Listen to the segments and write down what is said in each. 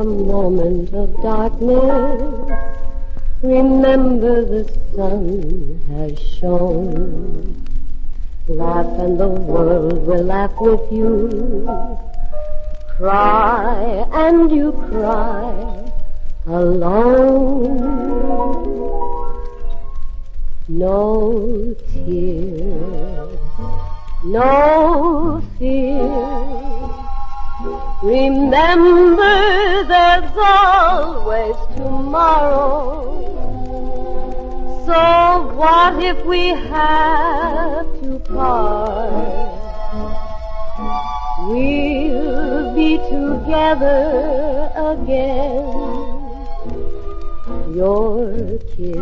moment of darkness, remember the sun has shone. Laugh and the world will laugh with you. Cry and you cry alone. No tears, no fear. Remember there's always tomorrow. So what if we have to part? We'll be together again. Your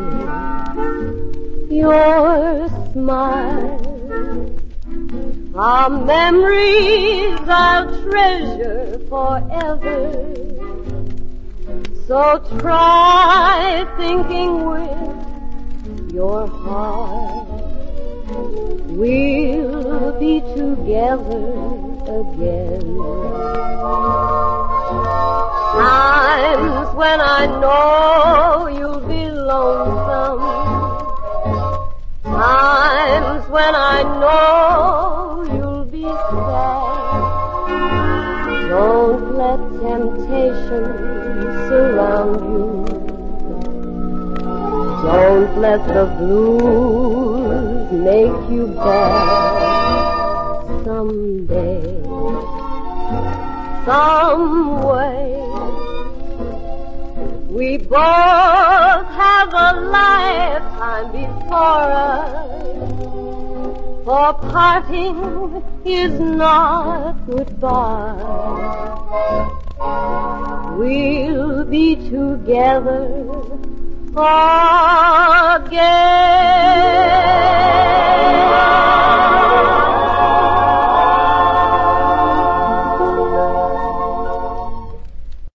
kiss, your smile, our memories I'll treasure forever. So try thinking with your heart. We'll be together again. Times when I know you'll be lonesome. Times when I know you'll be sad. Don't let temptation surround you. Don't let the blues make you bad. Someday, some way, we both have a lifetime before us. For parting is not goodbye. We'll be together again.